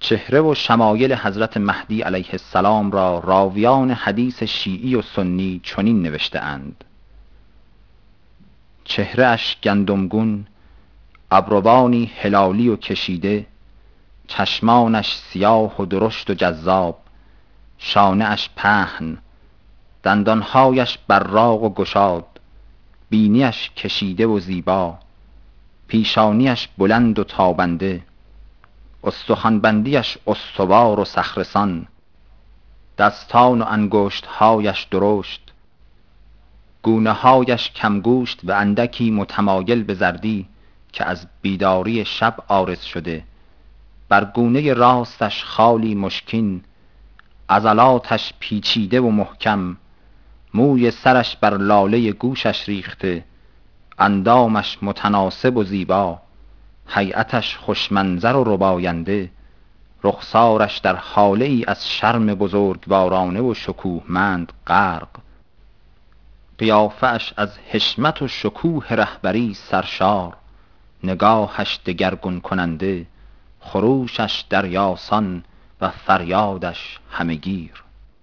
چهره و شمایل حضرت مهدی علیه السلام را راویان حدیث شیعی و سنی چنین نوشته اند: چهره اش گندمگون، ابروانی هلالی و کشیده، چشمانش سیاه و درشت و جذاب، شانه اش پهن، دندانهایش براق و گشاد، بینیش کشیده و زیبا، پیشانیش بلند و تابنده، استخوان‌بندیش استوار و صخره‌سان، دستان و انگشت‌هایش درشت، گونه‌هایش کمگوشت و اندکی متمایل به زردی که از بیداری شب عارض شده، بر گونه راستش خالی مشکین، عضلاتش پیچیده و محکم، موی سرش بر لاله گوشش ریخته، اندامش متناسب و زیبا، هیئتش خوشمنظر و رباینده، رخسارش در هاله ای از شرم بزرگوارانه و شکوهمند غرق، قیافه اش از حشمت و شکوه رهبری سرشار، نگاهش دگرگون کننده، خروشش دریاسان و فریادش همهگیر.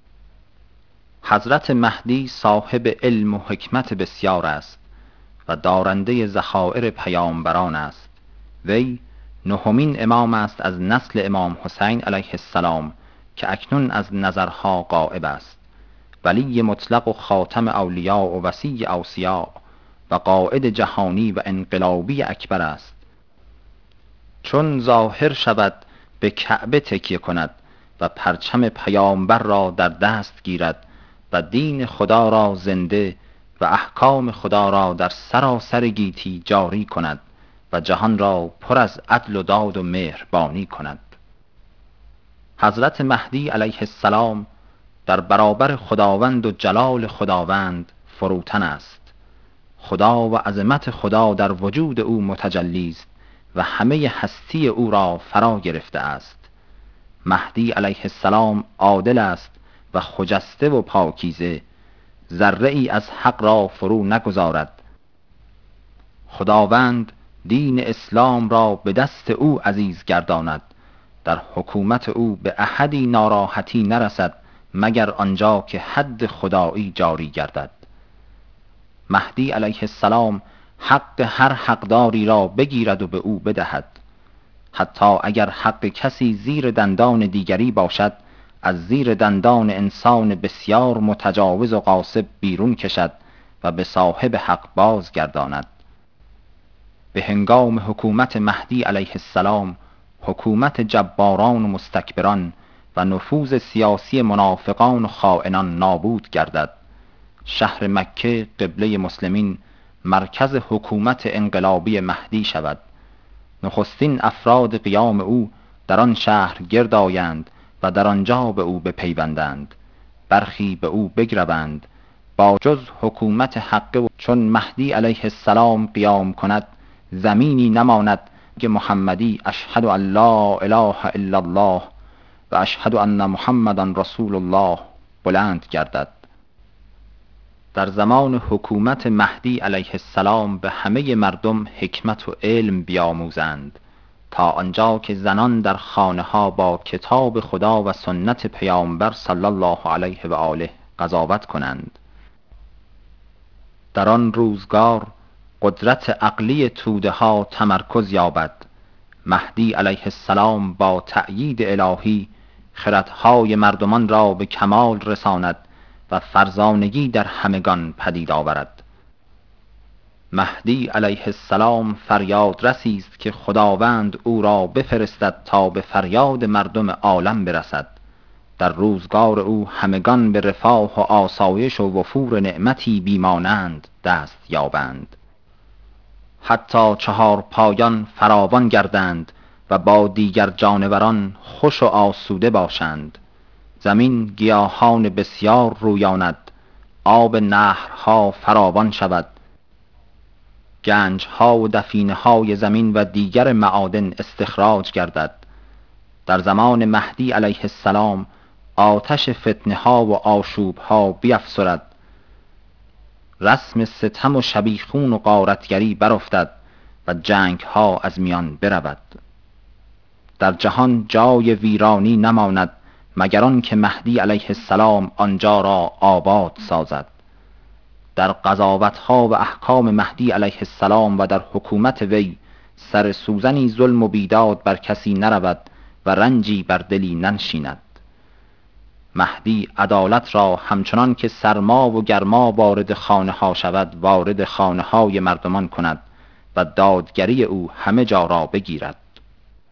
حضرت مهدی صاحب علم و حکمت بسیار است و دارنده ذخایر پیامبران است. وی نهمین امام است از نسل امام حسین علیه السلام که اکنون از نظرها غایب است، ولی مطلق و خاتم اولیاء و وصی اوصیاء و قائد جهانی و انقلابی اکبر است. چون ظاهر شود به کعبه تکیه کند و پرچم پیامبر را در دست گیرد و دین خدا را زنده و احکام خدا را در سراسر گیتی جاری کند و جهان را پر از عدل و داد و مهربانی کند. حضرت مهدی علیه السلام در برابر خداوند و جلال خداوند فروتن است. خدا و عظمت خدا در وجود او متجلی است و همه هستی او را فرا گرفته است. مهدی علیه السلام عادل است و خجسته و پاکیزه، ذره ای از حق را فرو نگذارد. خداوند دین اسلام را به دست او عزیز گرداند. در حکومت او به احدی ناراحتی نرسد مگر آنجا که حد خدایی جاری گردد. مهدی علیه السلام حق هر حقداری را بگیرد و به او بدهد. حتی اگر حق کسی زیر دندان دیگری باشد، از زیر دندان انسان بسیار متجاوز و غاصب بیرون کشد و به صاحب حق بازگرداند. به هنگام حکومت مهدی علیه السلام حکومت جباران و مستکبران و نفوذ سیاسی منافقان و خائنان نابود گردد. شهر مکه قبله مسلمین مرکز حکومت انقلابی مهدی شود. نخستین افراد قیام او در آن شهر گرد آیند و در آنجا به او بپیوندند، برخی به او بگروند. با جز حکومت حقه و چون مهدی علیه السلام قیام کند، زمینی نماند که محمدی اشهد ان لا اله الا الله و اشهد ان محمدا رسول الله بلند گردد. در زمان حکومت مهدی علیه السلام به همه مردم حکمت و علم بیاموزند تا آنجا که زنان در خانه ها با کتاب خدا و سنت پیامبر صلی الله علیه و آله قضاوت کنند. در آن روزگار قدرت عقلی توده ها تمرکز یابد. مهدی علیه السلام با تأیید الهی خردهای مردمان را به کمال رساند و فرزانگی در همگان پدید آورد. مهدی علیه السلام فریاد رسی است که خداوند او را بفرستد تا به فریاد مردم عالم برسد. در روزگار او همگان به رفاه و آسایش و وفور نعمتی بیمانند دست یابند. حتی چهار پایان فراوان گردند و با دیگر جانوران خوش و آسوده باشند. زمین گیاهان بسیار رویاند، آب نهرها فراوان شود، گنجها و دفینه های زمین و دیگر معادن استخراج گردد. در زمان مهدی علیه السلام آتش فتنه ها و آشوب ها بیفسرد، رسم ستم و شبیخون و غارتگری برافتد و جنگ ها از میان برود. در جهان جای ویرانی نماند، مگر آن که مهدی علیه السلام آنجا را آباد سازد. در قضاوت‌ها و احکام مهدی علیه السلام و در حکومت وی سر سوزنی ظلم و بیداد بر کسی نرود و رنجی بر دلی ننشیند. مهدی عدالت را همچنان که سرما و گرما وارد خانه ها شود وارد خانه های مردمان کند و دادگری او همه جا را بگیرد.